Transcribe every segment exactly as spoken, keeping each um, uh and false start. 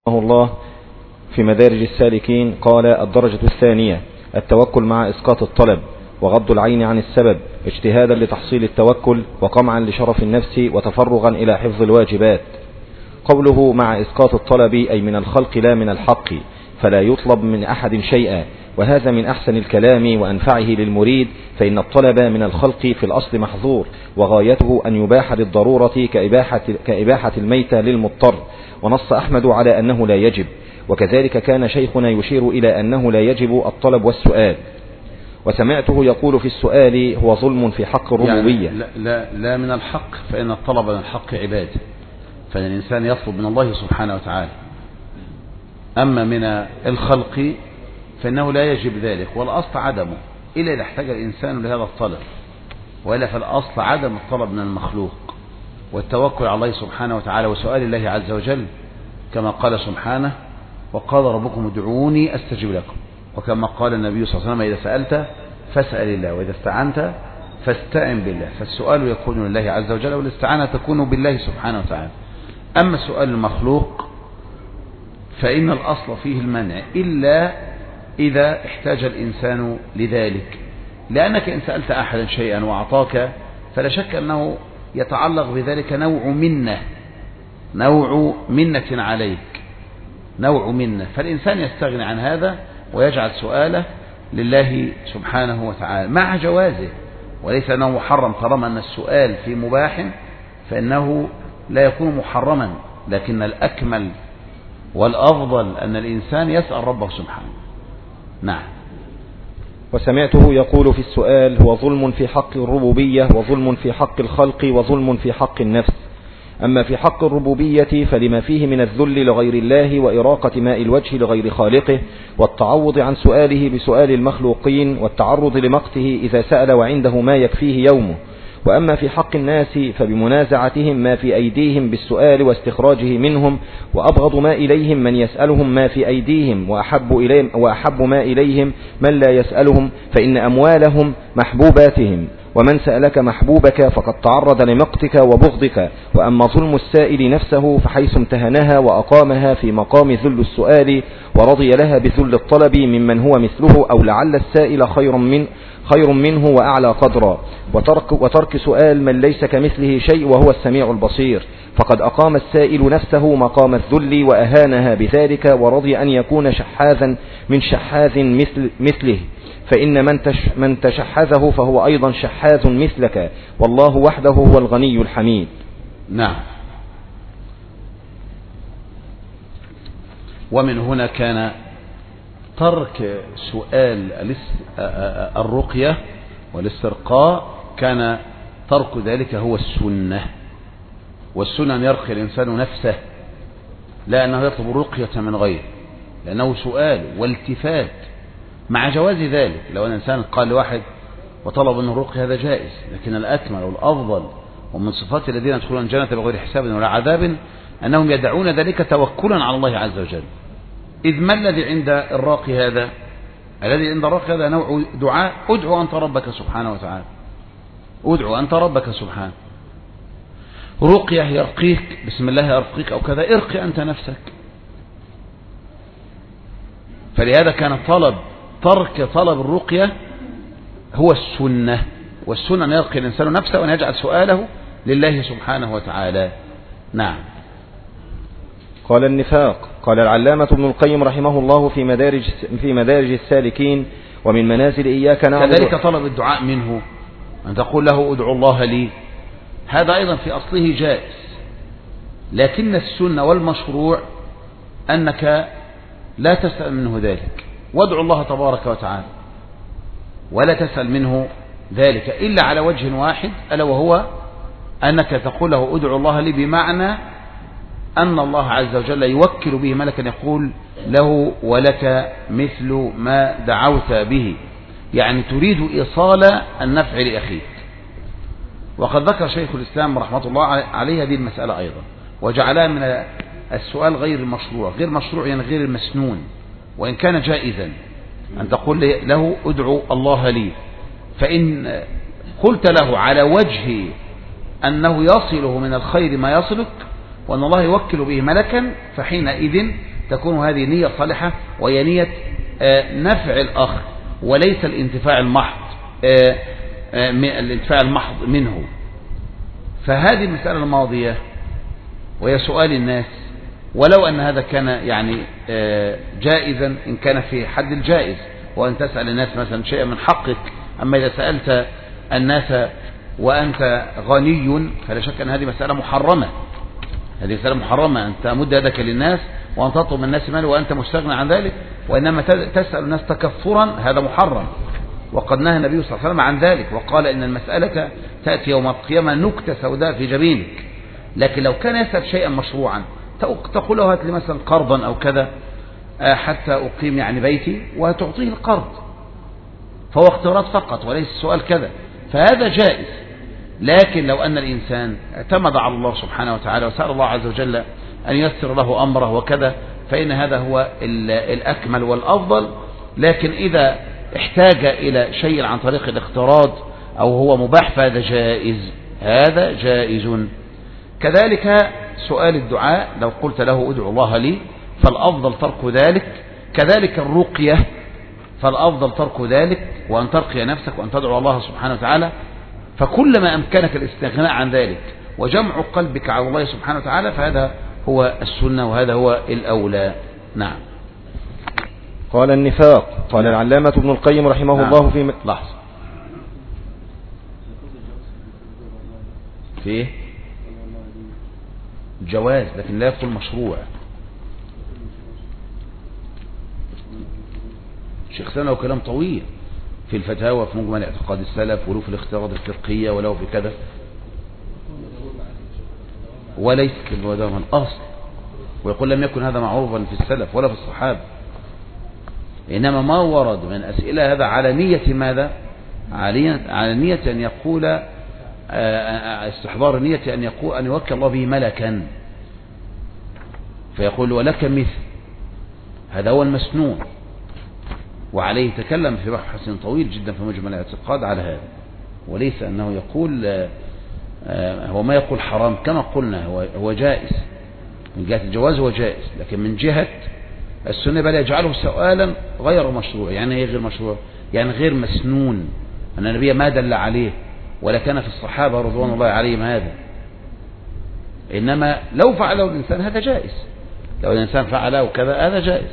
رحمه الله في مدارج السالكين قال: الدرجة الثانية التوكل مع إسقاط الطلب وغض العين عن السبب اجتهادا لتحصيل التوكل وقمعا لشرف النفس وتفرغا إلى حفظ الواجبات. قوله مع إسقاط الطلب أي من الخلق لا من الحق، فلا يطلب من أحد شيئا، وهذا من أحسن الكلام وأنفعه للمريد، فإن الطلب من الخلق في الأصل محظور، وغايته أن يباح للضرورة كإباحة, كإباحة الميتة للمضطر. ونص أحمد على أنه لا يجب، وكذلك كان شيخنا يشير إلى أنه لا يجب الطلب والسؤال. وسمعته يقول في السؤال هو ظلم في حق الربوبية. يعني لا, لا, لا من الحق، فإن الطلب من الحق عبادة، فإن الإنسان يطلب من الله سبحانه وتعالى. أما من الخلق فإنه لا يجب ذلك، والأصل عدمه إلا إذا احتاج الإنسان لهذا الطلب، وإلا فالأصل عدم الطلب من المخلوق، والتوكل على الله سبحانه وتعالى وسؤال الله عز وجل، كما قال سبحانه: وقال ربكم ادعوني أستجب لكم. وكما قال النبي صلى الله عليه وسلم: إذا سألت فاسأل الله، وإذا استعنت فاستعن بالله. فالسؤال يكون لله عز وجل، والاستعانة تكون بالله سبحانه وتعالى. أما سؤال المخلوق فإن الأصل فيه المنع، إلا إذا احتاج الإنسان لذلك، لأنك إن سألت أحدا شيئا وأعطاك فلا شك أنه يتعلق بذلك نوع منة نوع منة عليك نوع منة فالإنسان يستغني عن هذا ويجعل سؤاله لله سبحانه وتعالى مع جوازه، وليس أنه محرم. طالما أن السؤال في مباح فإنه لا يكون محرما، لكن الأكمل والأفضل أن الإنسان يسأل ربه سبحانه. نعم. وسمعته يقول في السؤال هو ظلم في حق الربوبية وظلم في حق الخلق وظلم في حق النفس. أما في حق الربوبية فلما فيه من الذل لغير الله وإراقة ماء الوجه لغير خالقه، والتعوض عن سؤاله بسؤال المخلوقين، والتعرض لمقته إذا سأل وعنده ما يكفيه يومه. وأما في حق الناس فبمنازعتهم ما في أيديهم بالسؤال واستخراجه منهم، وأبغض ما إليهم من يسألهم ما في أيديهم، وأحب, إليهم وأحب ما إليهم من لا يسألهم، فإن أموالهم محبوباتهم، ومن سألك محبوبك فقد تعرض لمقتك وبغضك. وأما ظلم السائل نفسه فحيث امتهنها وأقامها في مقام ذل السؤال ورضي لها بذل الطلب ممن هو مثله أو لعل السائل خير من خير منه وأعلى قدرا، وترك, وترك سؤال من ليس كمثله شيء وهو السميع البصير، فقد أقام السائل نفسه مقام الذل وأهانها بذلك، ورضي أن يكون شحاذا من شحاذ مثل مثله، فإن من, تش من تشحذه فهو أيضا شحاذ مثلك، والله وحده هو الغني الحميد. نعم. ومن هنا كان ترك سؤال الرقية والاسترقاء، كان ترك ذلك هو السنة. والسنة أن يرقي الإنسان نفسه، لا أنه يطلب الرقية من غيره، لأنه سؤال والتفات مع جواز ذلك. لو أن الإنسان قال لواحد وطلب منه الرقية هذا جائز، لكن الأكمل والأفضل ومن صفات الذين يدخلون الجنة بغير حساب ولا عذاب أنهم يدعون ذلك توكلا على الله عز وجل. إذ ما الذي عند الراقي هذا؟ الذي عند الراقي هذا نوع دعاء: ادعو أنت ربك سبحانه وتعالى، ادعو أنت ربك سبحانه. رقية يرقيك، بسم الله يرقيك أو كذا، ارقي أنت نفسك. فلهذا كان طلب ترك طلب الرقية هو السنة، والسنة أن يرقي الإنسان نفسه وأن يجعل سؤاله لله سبحانه وتعالى. نعم. قال النفاق. قال العلامة ابن القيم رحمه الله في مدارج, في مدارج السالكين: ومن منازل إياك نعبد. كذلك طلب الدعاء منه، أن تقول له ادعو الله لي، هذا أيضا في أصله جائز، لكن السنة والمشروع أنك لا تسأل منه ذلك، وادعو الله تبارك وتعالى، ولا تسأل منه ذلك إلا على وجه واحد، ألا وهو أنك تقول له ادعو الله لي، بمعنى أن الله عز وجل يوكل به ملكا يقول له ولك مثل ما دعوت به، يعني تريد إيصال النفع لأخيك. وقد ذكر شيخ الإسلام رحمة الله عليه هذه المسألة أيضا، وجعلها من السؤال غير المشروع، غير مشروع يعني غير المسنون، وإن كان جائزا أن تقول له ادعو الله لي، فإن قلت له على وجه أنه يصله من الخير ما يصلك، وأن الله يوكل به ملكا، فحينئذ تكون هذه نية صالحة، وهي نية نفع الأخ وليس الانتفاع المحض الانتفاع المحض منه. فهذه المسألة الماضية وهي سؤال الناس، ولو أن هذا كان يعني جائزا إن كان في حد الجائز، وأن تسأل الناس مثلا شيئا من حقك. أما إذا سألت الناس وأنت غني فلا شك أن هذه مسألة محرمة، هذه مسألة محرمة أن تمد يدك للناس وأن تطلب من الناس مال وأنت مستغنى عن ذلك، وإنما تسأل الناس تكفرا هذا محرم. وقد نهى النبي صلى الله عليه وسلم عن ذلك، وقال إن المسألة تأتي يوم القيامة نكتة سوداء في جبينك. لكن لو كان يسأل شيئا مشروعا تقول له هات لي مثلا قرضا أو كذا حتى أقيم يعني بيتي، وتعطيه القرض، فهو اقتراض فقط وليس السؤال كذا، فهذا جائز. لكن لو أن الإنسان اعتمد على الله سبحانه وتعالى وسأل الله عز وجل أن ييسر له أمره وكذا، فإن هذا هو الأكمل والأفضل. لكن إذا احتاج إلى شيء عن طريق الاقتراض أو هو مباح فهذا جائز، هذا جائز. كذلك سؤال الدعاء، لو قلت له ادعو الله لي فالأفضل ترك ذلك. كذلك الرقية فالأفضل ترك ذلك، وأن ترقي نفسك وأن تدعو الله سبحانه وتعالى. فكلما أمكنك الاستغناء عن ذلك وجمع قلبك على الله سبحانه وتعالى فهذا هو السنة وهذا هو الأولى. نعم. قال النفاق. قال العلامة ابن القيم رحمه نعم. الله في م... لحظة في جواز لكن لا يقول مشروع. شيخ سنة وكلام طويل في الفتاوى في مجمل اعتقاد السلف، ولو في الاختيارات الفقهية، ولو في كذا، وليس الوداع من أصل. ويقول لم يكن هذا معروفا في السلف ولا في الصحابة، إنما ما ورد من أسئلة هذا على نية ماذا؟ على نية أن يقول استحضار نية أن يقول أن يوكل الله به ملكا فيقول ولك مثل، هذا هو المسنون. وعليه تكلم في بحث طويل جدا في مجمل الاعتقاد على هذا، وليس أنه يقول هو ما يقول حرام كما قلنا، هو هو جائز من جهة الجواز، هو جائز، لكن من جهة السنة بل يجعله سؤالا غير مشروع. يعني ايه غير مشروع؟ يعني غير مسنون، أن النبي ما دل عليه ولا كان في الصحابة رضوان الله عليهم هذا. إنما لو فعله الإنسان هذا جائز، لو الإنسان فعله كذا هذا جائز،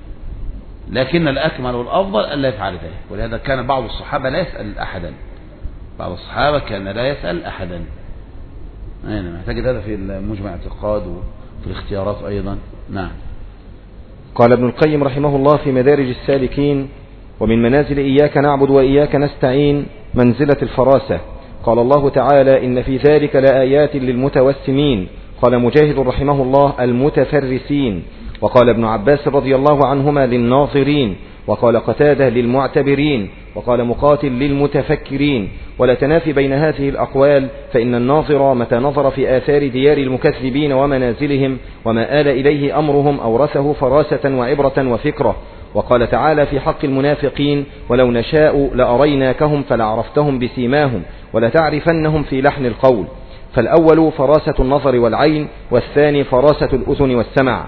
لكن الأكمل والأفضل ألا يفعل ذلك. ولهذا كان بعض الصحابة لا يسأل أحدا، بعض الصحابة كان لا يسأل أحدا. أنا محتاج هذا في المجمع اعتقاد وفي الاختيارات أيضا. نعم. قال ابن القيم رحمه الله في مدارج السالكين: ومن منازل إياك نعبد وإياك نستعين منزلة الفراسة. قال الله تعالى: إن في ذلك لآيات للمتوسمين. قال مجاهد رحمه الله: المتفرسين. وقال ابن عباس رضي الله عنهما: للناظرين. وقال قتادة: للمعتبرين. وقال مقاتل: للمتفكرين. ولا تنافي بين هذه الأقوال، فإن الناظر متى نظر في آثار ديار المكذبين ومنازلهم وما آل إليه أمرهم أورثه فراسة وعبرة وفكرة. وقال تعالى في حق المنافقين: ولو نشاء لأريناكهم فلعرفتهم بسيماهم ولتعرفنهم في لحن القول. فالأول فراسة النظر والعين، والثاني فراسة الأذن والسمع.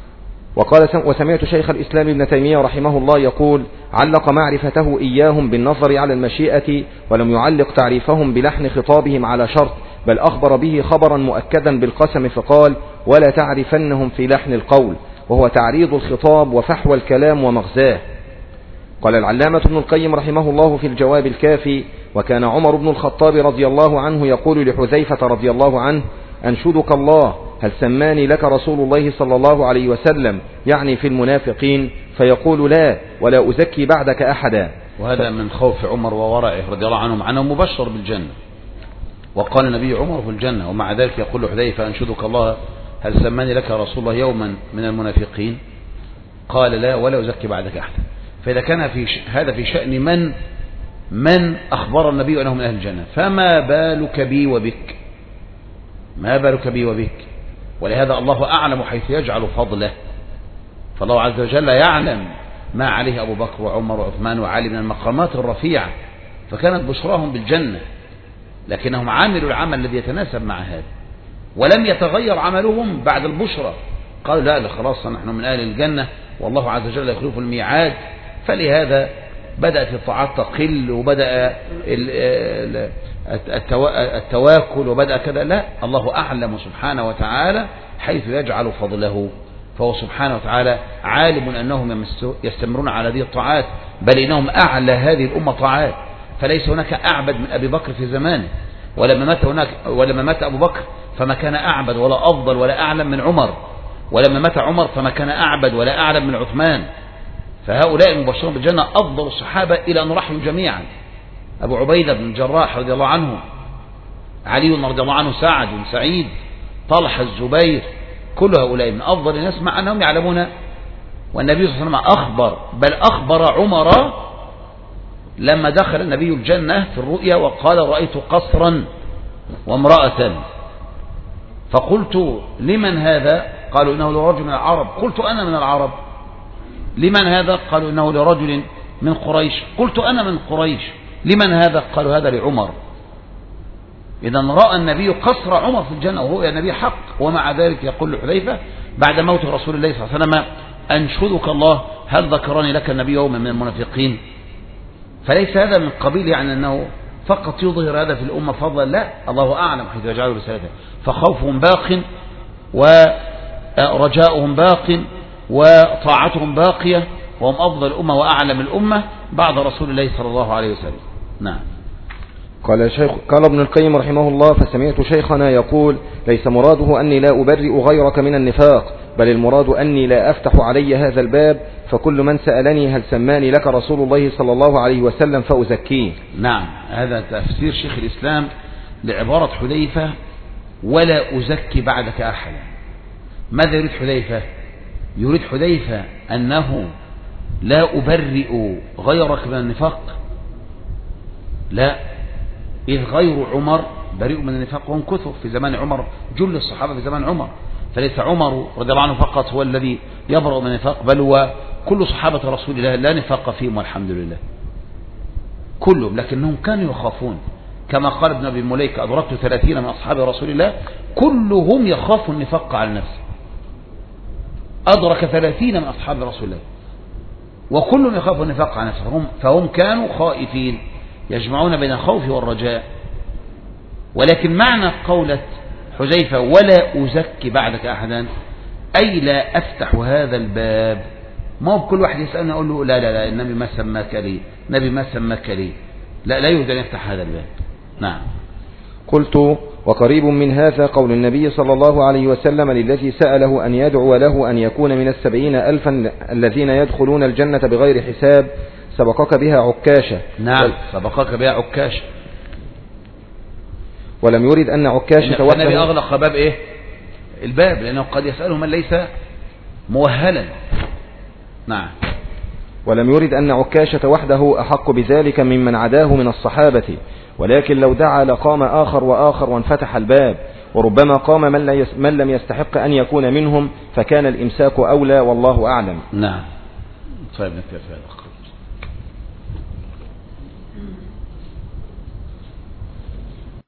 وقال وسمعت شيخ الإسلام ابن تيمية رحمه الله يقول: علق معرفته إياهم بالنظر على المشيئة، ولم يعلق تعريفهم بلحن خطابهم على شرط، بل أخبر به خبرا مؤكدا بالقسم فقال: ولا تعرفنهم في لحن القول، وهو تعريض الخطاب وفحوى الكلام ومغزاه. قال العلامة ابن القيم رحمه الله في الجواب الكافي: وكان عمر بن الخطاب رضي الله عنه يقول لحذيفة رضي الله عنه: أنشدك الله، هل سماني لك رسول الله صلى الله عليه وسلم، يعني في المنافقين؟ فيقول: لا، ولا أزكي بعدك أحدا. وهذا من خوف عمر وورعه رضي الله عنهم، عنه مبشر بالجنة، وقال النبي عمر في الجنة، ومع ذلك يقول حذيفة: أنشدك الله، هل سماني لك رسول الله يوما من المنافقين؟ قال: لا، ولا أزكي بعدك أحدا. فإذا كان في ش... هذا في شأن من من أخبر النبي أنه من أهل الجنة، فما بالك بي وبك؟ ما بالك بي وبك؟ ولهذا الله أعلم حيث يجعل فضله، فالله عز وجل يعلم ما عليه أبو بكر وعمر وعثمان وعلي من المقامات الرفيعة، فكانت بشراهم بالجنة، لكنهم عملوا العمل الذي يتناسب مع هذا، ولم يتغير عملهم بعد البشرى، قالوا لا ده خلاص نحن من أهل الجنة والله عز وجل يخلف الميعاد. فلهذا بدأت الطاعات تقل وبدأ التواكل وبدأ كذا. لا، الله أعلم سبحانه وتعالى حيث يجعل فضله، فهو سبحانه وتعالى عالم أنهم يستمرون على هذه الطاعات، بل إنهم أعلى هذه الأمة طاعات. فليس هناك أعبد من أبي بكر في زمانه، ولما مات هناك ولما مات أبو بكر فما كان أعبد ولا أفضل ولا أعلم من عمر، ولما مات عمر فما كان أعبد ولا أعلم من عثمان. فهؤلاء المبشرون بالجنة أفضل الصحابة إلى أن رحموا جميعا. أبو عبيدة بن الجراح رضي الله عنه، علي رضي الله عنه، سعد بن سعيد، طلحة، الزبير، كل هؤلاء من أفضل الناس مع أنهم يعلمون. والنبي صلى الله عليه وسلم أخبر، بل أخبر عمر لما دخل النبي الجنة في الرؤيا وقال رأيت قصرا وامرأة، فقلت لمن هذا؟ قالوا إنه لرجل من العرب. قلت أنا من العرب. لمن هذا؟ قالوا إنه لرجل من قريش. قلت أنا من قريش. لمن هذا؟ قالوا هذا لعمر. إذا رأى النبي قصر عمر في الجنة ورؤيا النبي حق، ومع ذلك يقول لحذيفة بعد موت رسول الله صلى الله عليه وسلم أنشدك الله هل ذكرني لك النبي يوما من المنافقين؟ فليس هذا من قبيل يعني أنه فقط يظهر هذا في الأمة فضلا، لا، الله أعلم حيث يجعله رسالته. فخوفهم باق ورجاؤهم باق وطاعتهم باقية، وهم أفضل الأمة وأعلم الأمة بعد رسول الله صلى الله عليه وسلم. نعم. قال, شيخ قال ابن القيم رحمه الله: فسمعت شيخنا يقول: ليس مراده أني لا أبرئ غيرك من النفاق، بل المراد أني لا أفتح علي هذا الباب، فكل من سألني هل سماني لك رسول الله صلى الله عليه وسلم فأزكيه. نعم، هذا تفسير شيخ الإسلام لعبارة حذيفة: ولا أزكي بعدك أحدا. ماذا يريد حذيفة؟ يريد حذيفة أنه لا أبرئ غيرك من النفاق؟ لا، إذ غير عمر بريء من النفاق، وهم كثر في زمان عمر، جل الصحابة في زمان عمر. فليس عمر رضي الله عنه فقط هو الذي يبرأ من النفاق، بل هو كل صحابة رسول الله لا نفاق فيهم والحمد لله كلهم، لكنهم كانوا يخافون. كما قال ابن أبي مليكة: أدركت ثلاثين من أصحاب رسول الله كلهم يخاف النفاق على نفسه. أدرك ثلاثين من أصحاب رسول الله وكلهم يخاف النفاق على نفسه، فهم, فهم كانوا خائفين يجمعون بين الخوف والرجاء. ولكن معنى قولة حذيفة: ولا أزكي بعدك أحدا، أي لا أفتح هذا الباب. ما هو كل واحد يسألني أقول له لا لا لا النبي ما سماك لي، النبي ما سماك لي، لا لا يهدى أن يفتح هذا الباب. نعم. قلت: وقريب من هذا قول النبي صلى الله عليه وسلم للذي سأله أن يدعو له أن يكون من السبعين ألفا الذين يدخلون الجنة بغير حساب، سبقك بها عكاشة. نعم، سبقك بها عكاشة. ولم يرد أن عكاشة وحده. النبي أغلق باب إيه؟ الباب، لأنه قد يسأله من ليس مؤهلا. نعم. ولم يرد أن عكاشة وحده أحق بذلك ممن عداه من الصحابة، ولكن لو دعا لقام آخر وآخر وانفتح الباب، وربما قام من, من لم يستحق أن يكون منهم، فكان الإمساك أولى، والله أعلم. نعم. طيب نكتفي هذا.